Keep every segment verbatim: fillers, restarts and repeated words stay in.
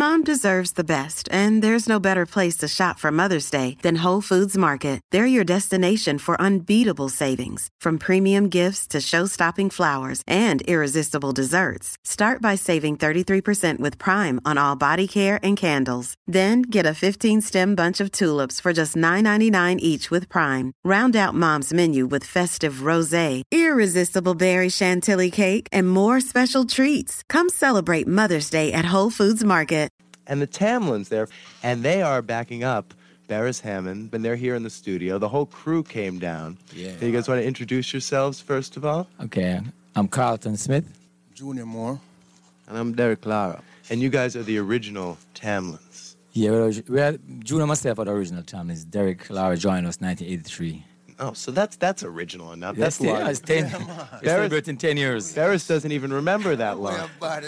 Mom deserves the best, and there's no better place to shop for Mother's Day than Whole Foods Market. They're your destination for unbeatable savings, from premium gifts to show-stopping flowers and irresistible desserts. Start by saving thirty-three percent with Prime on all body care and candles. Then get a fifteen-stem bunch of tulips for just nine ninety-nine each with Prime. Round out Mom's menu with festive rosé, irresistible berry chantilly cake, and more special treats. Come celebrate Mother's Day at Whole Foods Market. And the Tamlins there, and they are backing up Beres Hammond, and they're here in the studio. The whole crew came down. Yeah. So you guys want to introduce yourselves, first of all? Okay, I'm Carlton Smith. Junior Moore. And I'm Derek Clara. And you guys are the original Tamlins. Yeah, we're, we're Junior and myself are the original Tamlins. Derek Clara joined us in nineteen eighty-three. Oh, so that's that's original enough. That's That's yeah, long. it's ten. Yeah, It's celebrating ten years. Beres doesn't even remember that long.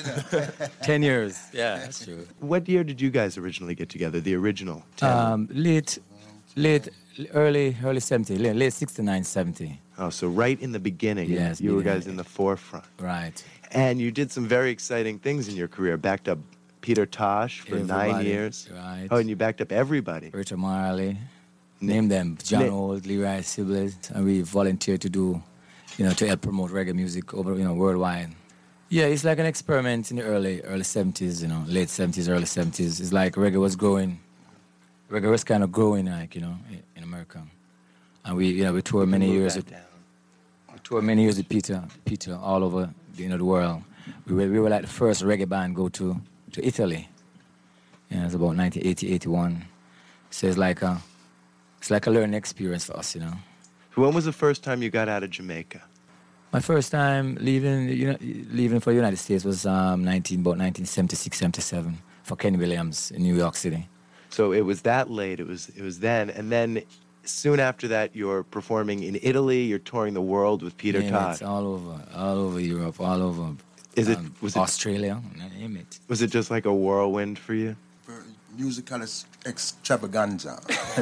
ten years. Yeah, that's true. What year did you guys originally get together, the original Tamlin? Um, late, late, early, early seventy, late, late sixty-nine, seventy. Oh, so right in the beginning, Yes, you were beginning. guys in the forefront. Right. And you did some very exciting things in your career. Backed up Peter Tosh for nine Everybody, years. Right. Oh, and you backed up everybody. Richard Marley. Name them. John Nick. Old, Leroy Sibbles, and we volunteered to do, you know, to help promote reggae music over, you know, worldwide. Yeah, it's like an experiment in the early, early seventies, you know, late seventies, early seventies. It's like reggae was growing. Reggae was kind of growing, like, you know, in, in America. And we, you know, we toured many Move years that with, down. we toured many years with Peter, Peter, all over, you know, the world. We were, we were like the first reggae band go to, to Italy. You know, it was about nineteen eighty, eighty-one. So it's like a, it's like a learning experience for us, you know. When was the first time you got out of Jamaica? My first time leaving, you know, leaving for the United States was um, nineteen, about nineteen seventy-six, seventy-seven for Kenny Williams in New York City. So it was that late. It was it was then, and then soon after that, you're performing in Italy. You're touring the world with Peter Name Todd. it, all over, all over Europe, all over. Is it um, was it Australia? Name it. was it just like a whirlwind for you? Musical extravaganza.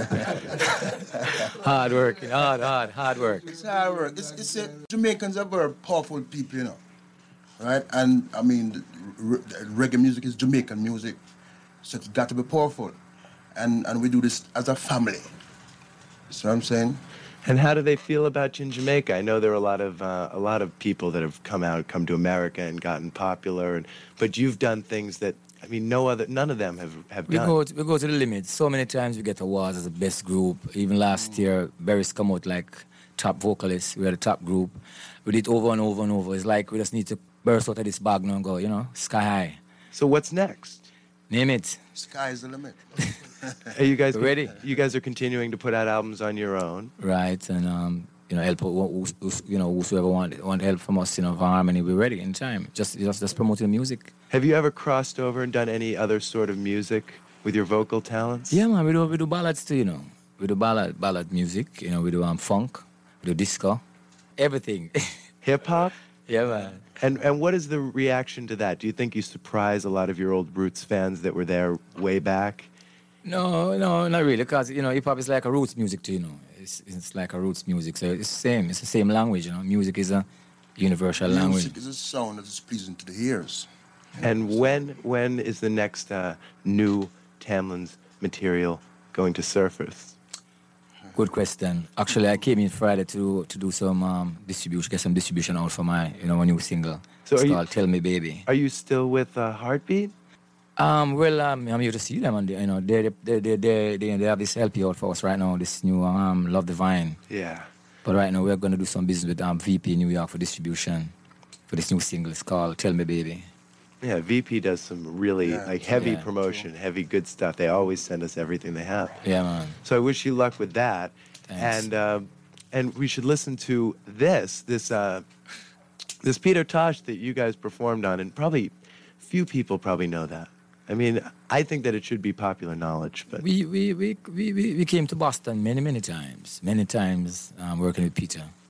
Hard work, hard, hard, hard work. It's hard work. It's, it's a, Jamaicans are very powerful people, you know. Right? And, I mean, r- reggae music is Jamaican music. So it's got to be powerful. And and we do this as a family. See what I'm saying? And how do they feel about you in Jamaica? I know there are a lot of uh, a lot of people that have come out, come to America, and gotten popular. And but you've done things that I mean, no other, none of them have have We done. go, to, we go to the limit. So many times we get awards as the best group. Even last year, Beres come out like top vocalist. We are the top group. We did it over and over and over. It's like we just need to burst out of this bag now and go, you know, sky high. So what's next? Name it. Sky is the limit. Are you guys Ready? You guys are continuing to put out albums on your own. Right, and um, you know, help who, who, you know, whosoever want want help from us, you know, for Harmony, we're ready in time. Just just just promoting music. Have you ever crossed over and done any other sort of music with your vocal talents? Yeah, man, we do we do ballads too, you know. We do ballad ballad music, you know. We do um funk, we do disco, everything. Hip hop? Yeah, man. And and what is the reaction to that? Do you think you surprise a lot of your old Roots fans that were there way back? No, no, not really, because you know, hip hop is like a roots music too, you know. It's it's like a roots music, so it's the same. It's the same language, you know. Music is a universal language. Music is a sound that is pleasing to the ears. And when when is the next uh, new Tamlin's material going to surface? Good question. Actually, I came in Friday to to do some um, distribution, get some distribution out for my, you know, my new single. So it's are you- called "Tell Me Baby." Are you still with uh, Heartbeat? Um, well, um, I'm here to see them, and they, you know, they they they they they they have this L P out for us right now. This new um, Love Divine. Yeah. But right now, we're gonna do some business with um, V P in New York for distribution for this new single. It's called "Tell Me Baby." Yeah, V P does some really Yeah. like heavy Yeah. promotion, heavy good stuff. They always send us everything they have. Yeah, man. So I wish you luck with that. Thanks. And um, and we should listen to this this uh, this Peter Tosh that you guys performed on, and probably few people probably know that. I mean, I think that it should be popular knowledge, but We we we we we we came to Boston many many times, many times um, working with Peter.